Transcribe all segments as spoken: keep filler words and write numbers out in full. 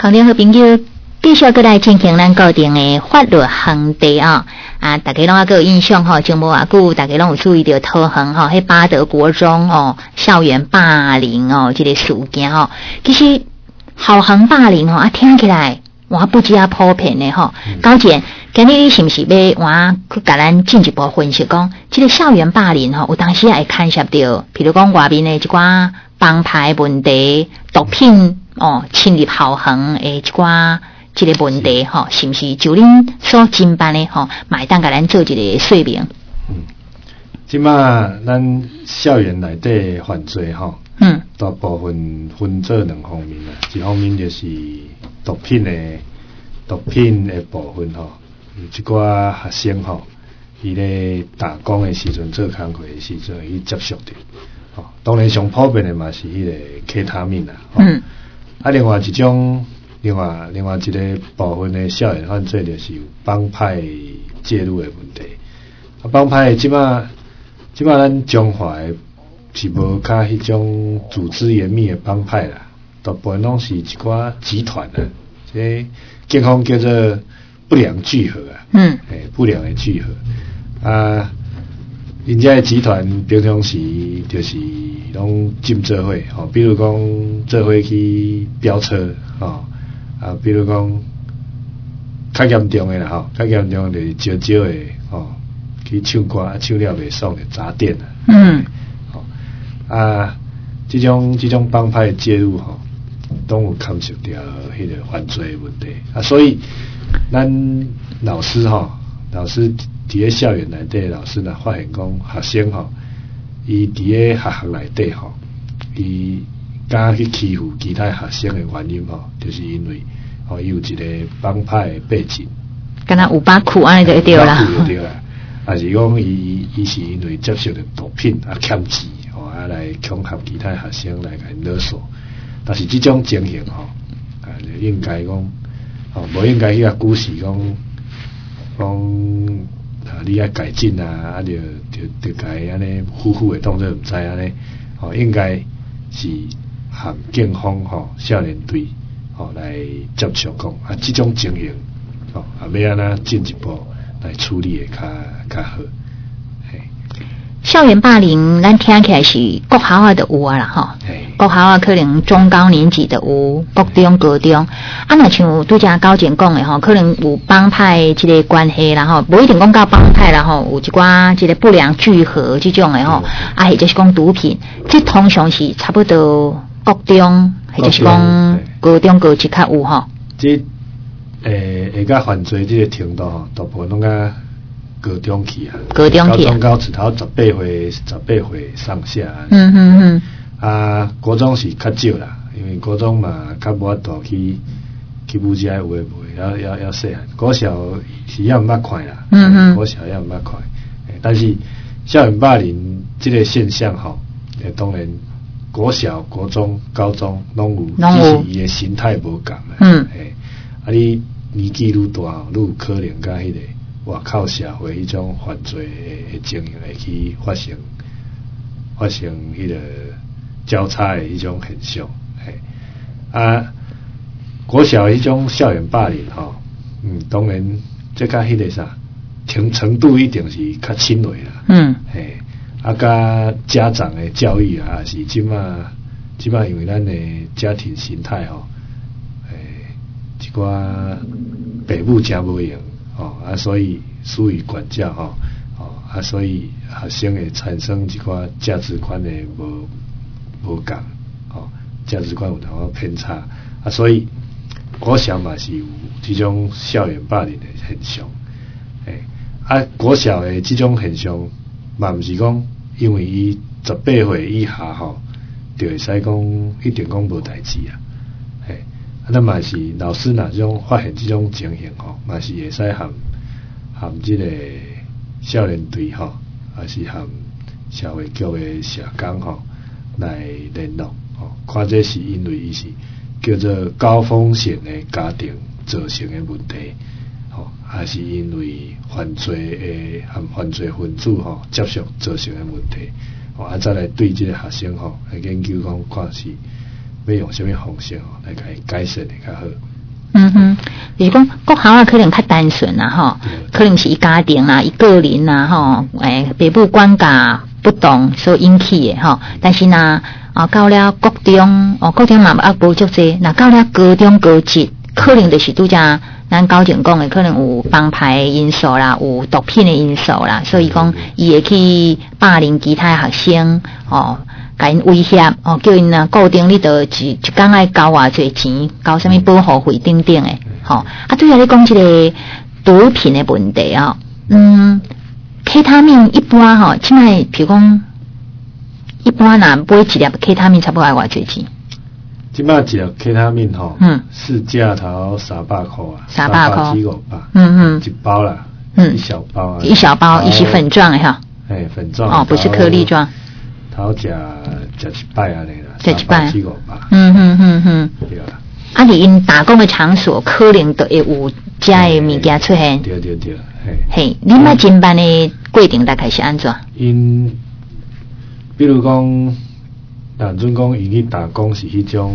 空中好朋友，继续过来进行咱固定的法律行题啊！啊，大家拢还有印象吼，前无偌久，大家拢有注意到桃园吼，迄八德国中哦，校园霸凌哦，这个事件哦，其实校园霸凌哦，啊，听起来我不知啊普遍的吼。高姐，今日你是不是要我去甲咱进一步分析讲，这个校园霸凌吼，有当时也会牵涉到，譬如讲外面的一寡帮派问题、毒品哦侵入校园的一寡。这个问题吼，是不是就恁所经办的吼，买单甲咱做一个说明？ 嗯，即马咱校园内底犯罪吼，嗯，大部分分做两方面啦，一方面就是毒品的毒品的部分吼，有一寡学生吼，伊咧打工的时阵做工课的时阵，伊接触到，吼，当然上普遍的嘛是迄个 K 他命啦，嗯，啊，另外一种。另外，另外一个部分的校园犯罪就是有帮派介入的问题。啊，帮派即马即马咱中华的是无较迄种组织严密的帮派啦，大部分拢是一寡集团啦，即警方叫做不良聚合啊，嗯，诶，不良的聚合啊，人家的集团平常时就是拢进做伙吼，比如讲做伙去飙车吼。啊，比如讲，较严重的啦吼，较严重的就是招招的吼，去唱歌唱了袂爽的砸店啦。嗯。吼、哦、啊，这种这种帮派介入吼，都有牵涉到迄个犯罪的问题啊，所以咱老师吼，老师伫咧校园内底，老师呢发现讲学生吼，伊伫咧学校内底吼，伊。敢去欺负其他学生的原因吼，就是因为吼伊有一个帮派的背景， 敢若有把苦安尼就对啦， 就对啦。啊是讲伊伊是因为接受的毒品啊欠钱吼啊来恐吓其他学生来甲因勒索，但是这种情形吼啊就应该讲吼无应该去啊鼓励讲讲啊你爱改进啊啊就就就该安尼呼呼的当作毋知安尼吼应该是。和警方吼少年队吼来接触讲啊，这种情形吼啊，要安怎进一步来处理会较较好。 校园霸凌，咱听起来是国校啊的有啊啦吼，国校啊可能中高年级的有，国中、高中啊，若像拄则高检讲的吼，可能有帮派这个关系啦吼，无一定讲到帮派啦吼，有一寡这个不良聚合这种的吼，啊，或者是讲毒品，这通常是差不多。国中，或者是讲高中、高级较有吼。 这诶，下甲犯罪这个程度吼，大部分拢甲高中去啊。 高中去。高中到直头十八岁、十八岁上下。 嗯嗯嗯。 啊，国中是较少啦，因为国中嘛较无法度去去武家有诶无，要要要细汉。国小是要毋捌快啦。嗯嗯。国小要毋捌快，但是校园霸凌这个现象吼，诶，当然。国小、国中、高中拢有，只是伊的形态无共啦。嗯，诶，啊，你年纪愈大，愈有可能甲迄个外口社会迄种犯罪的情形会去发生，发生迄个交叉的迄种现象。嘿，啊，国小迄种校园霸凌吼，嗯，当然这甲迄个啥程程度一定是较轻微啦。嗯，嘿。啊，甲家长的教育啊，是即马即马，因为咱的家庭形态吼，诶，一寡爸母真无用吼，啊，所以疏于管教吼，哦，啊，所以学生会产生一寡价值观的无无共，哦，价值观有淡薄偏差，啊，所以国小嘛是有这种校园霸凌的现象，诶，啊，国小的这种现象。嘛毋是讲，因为伊十八岁以下吼，就会使讲一定讲无代志啊。嘿，啊，咱嘛是老师若种发现这种情形吼，嘛是会使含含这个少年队吼，还是含社会局的社工吼来联络吼，看这是因为伊是叫做高风险的家庭造成的问题。吼，还是因为犯罪诶，含犯罪分子吼接触造成的问题，吼啊再来对这个学生吼来研究讲，看是要用什么方式吼来甲伊改善的较好。 嗯哼，就是讲国校啊，可能较单纯啦，吼，可能是伊家庭啦、伊个人啦，吼，诶，爸母管教不当所引起的吼。但是呢，啊，到了国中，哦，国中嘛啊无足济，那到了高中高职，可能就是拄则咱高前讲的，可能有帮派因素啦，有毒品的因素啦，所以讲伊会去霸凌其他学生，哦。甲因威胁哦，叫因啊固定你得一一工爱交偌侪钱，交什么保护费等等诶，吼、哦、啊！对啊，你讲这个毒品的问题啊、哦，嗯，K 他命一般吼、哦，即卖譬如讲一般若买一粒 K 他命差不多爱偌侪钱？ 即摆一粒 K 他命吼，嗯，市价头三百块啊， 三百块， 几五百， 嗯嗯， 一包啦，嗯，一小包啊， 一小包，伊是粉状的哈， 哎，粉状哦，不是颗粒状。 头食食一摆安尼啦， 食一摆， 几五百， 嗯哼哼哼， 对啦。 啊，伫因打工的场所，可能都会有遮的物件出现。 对对对，嘿。 嘿，你捌进班的规定大概是安怎？ 因，比如讲，咱阵讲伊去打工是迄种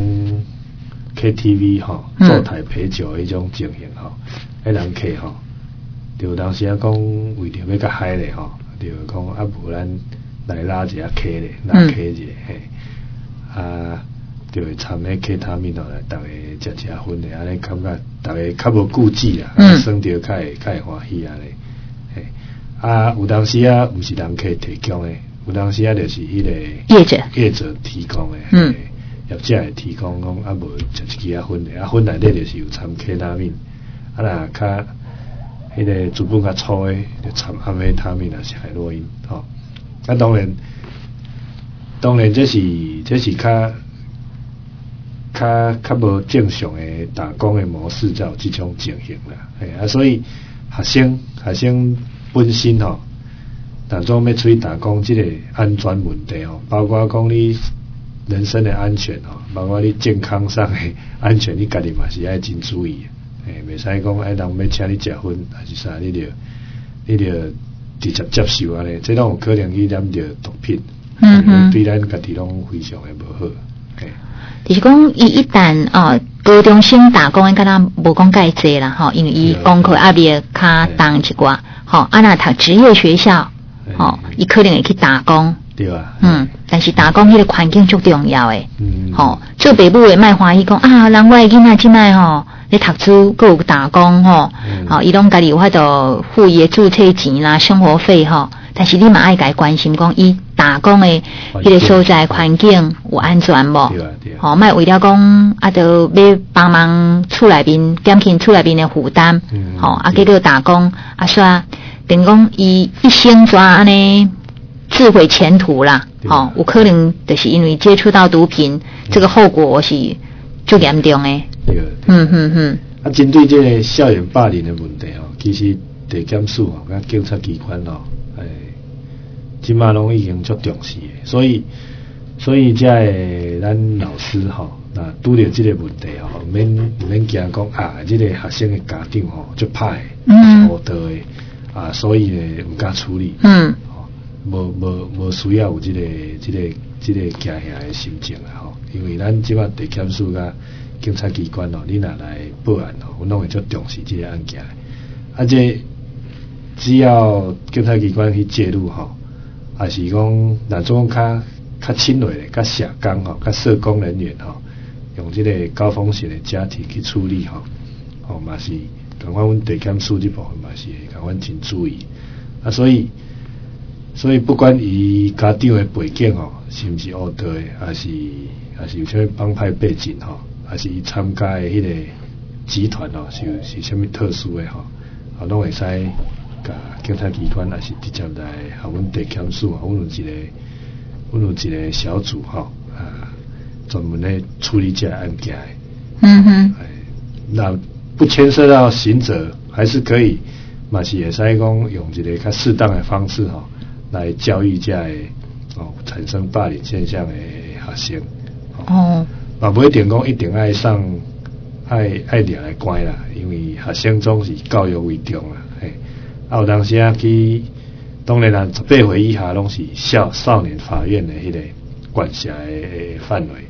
K T V 吼，坐台陪酒的迄种情形吼，迄人客吼，就当时啊讲为着要较嗨咧吼，就讲啊无咱。来拉一下 K 咧，拉 K 者嘿，啊，就会掺迄 K 他命落来，逐个食食薰咧，安尼感觉逐个较无顾忌啦，嗯，耍着较会较会欢喜安尼，嘿，啊，有当时啊，毋是人客提供诶，有当时啊，就是迄个业者业者提供诶， 嗯， 业者会提供讲啊，无食一支啊薰咧，啊薰内底就是有掺 K 他命，啊若较迄个资本较粗诶，就掺安非他命啊，是海洛因，吼。啊，当然，当然，这是这是较较较无正常的打工的模式，才有这种情形啦。哎啊，所以学生学生本身吼，当中要出去打工，这个安全问题哦，包括讲你人身的安全哦，包括你健康上的安全，你家己嘛是要真注意。哎，袂使讲哎，人要请你食薰，还是啥，你着你着。直接接受安尼，这种有可能去染着毒品，嗯嗯，对咱家己拢非常的无好。嘿， 就是讲伊一旦哦，高中生打工，敢若无讲介济啦吼，因为伊功课压力较重一寡，吼，啊若读职业学校，吼，伊可能会去打工， 对啊， 嗯，但是打工迄个环境足重要诶，嗯，吼，做爸母诶卖欢喜讲啊，人我诶囡仔即摆吼。咧读书，佮有打工吼，好、嗯，伊拢家己有法度付伊诶注册钱啦、生活费吼。但是你嘛爱家关心讲，伊打工诶迄个所在环境有安全无？ 对啊对啊。 吼，莫为了讲啊，着要帮忙厝内边减轻厝内边诶负担，嗯，吼、啊，结果打工啊，煞等于讲伊一生抓安尼自毁前途啦，吼，有可能就是因为接触到毒品，嗯、这个后果是足严重诶。 对，嗯嗯嗯。啊，针对这个校园霸凌的问题哦，其实地检署哦，甲警察机关哦，诶，即马拢已经足重视的，所以所以即个咱老师吼、哦，那拄着即个问题哦，免免惊讲啊，即、這個學生的家長吼足歹，嗯，好多的啊，所以呢唔敢處理，嗯，哦，無無無需要有即、這個即、這個即、這個驚嚇的心情啦吼，因為咱即馬地檢署甲警察機關哦，你若來報案哦，我攏會足重視這個案件。啊，這只要警察機關去介入吼，還是講那種較較親類的、較社工吼、較社工人員吼，用這個高風險的家庭去處理吼，吼嘛是，共款阮地檢署這部分嘛是共款真注意。啊，所以所以不管伊家長的背景吼，是毋是惡道的，還是還是有啥幫派背景吼。還是伊參加的迄個集團哦，是是啥物特殊的吼，啊，攏會使甲警察機關，還是直接來和阮地檢署，阮有一個，阮有一個小組吼，啊，專門咧處理這案件。嗯哼，那不牽涉到刑責，還是可以，嘛是會使講用一個較適當的方式吼，來教育這個哦產生霸凌現象的學生。哦。嘛不一定講一定愛上愛愛掠來關啦，因為學生總是教育為重啦。嘿，啊有當時啊去，當然啦，十八歲以下攏是少少年法院的迄個管轄的範圍。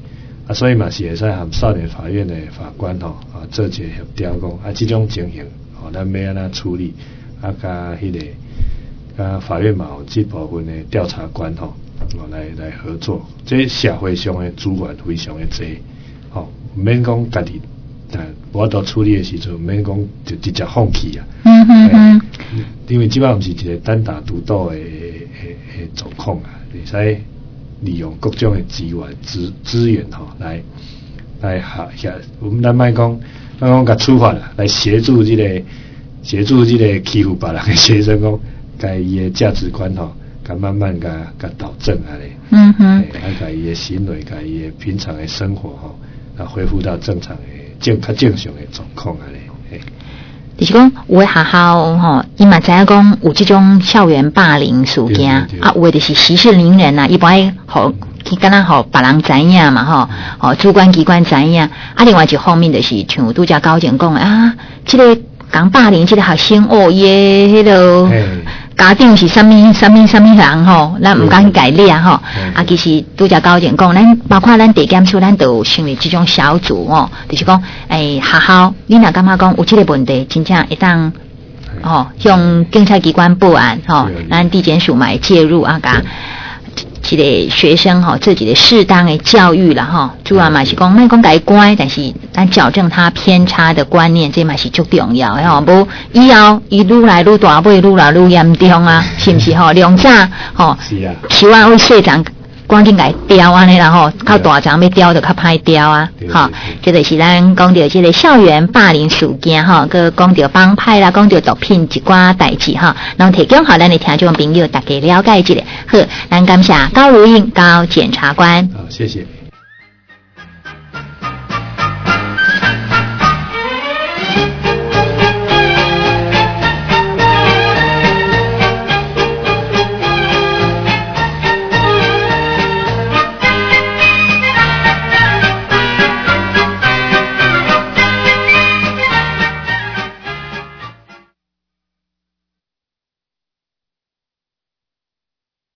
啊，所以嘛是会使和少年法院的法官吼啊做一个协调讲啊，这种情形吼，咱要安怎处理啊？甲迄、那个甲法院嘛有这部分的调查官吼，哦来来合作。这社会上的资源非常的多，吼，唔免讲家己，但我到处理的时阵，唔免讲就直接放弃啊。嗯嗯嗯。因为基本上是一个单打独斗的的的状况啊，你使利用各种的资源资资源吼、哦、来来下下，我们咱莫讲，咱讲甲处罚啦，来协助这个协助这个欺负别人的学生讲，甲伊的价值观吼，甲慢慢甲甲导正啊咧。嗯哼。啊，甲伊的行为，甲伊的平常的生活吼、哦，啊恢复到正常的正较正常的状况啊咧。 就是讲，有的学校吼，伊嘛知影讲有这种校园霸凌事件，啊，有的就是息事宁人呐、啊，伊不爱互去敢若互别人知影嘛吼，哦，主管机关知影，啊，另外一方面就是像拄则高检讲啊，这个讲霸凌这个学生哦，伊的迄个家长是啥物啥物啥物人吼，咱唔敢去改列吼，啊，其实拄则高检讲，咱包括咱地检署，咱都有成立这种小组哦，就是讲，诶、欸，学校你若感觉讲有这个问题，真正会当哦，向警察机关报案吼，咱地检署嘛会介入啊，甲这个学生吼自己的适当的教育啦吼，主要嘛是讲莫讲改乖，但是咱矫正他偏差的观念，这嘛是最重要的吼。无以后伊愈来愈大尾，愈来愈严重啊，是不是吼？两早吼，希望为社长赶紧来雕安尼啦吼，靠大长要雕就较歹雕啊，吼，这就是咱讲到这个校园霸凌事件吼，个讲到帮派啦，讲到毒品一寡代志哈，然后提供好咱的听众朋友大家了解一下。好，咱感谢高如英高检察官。 好，谢谢。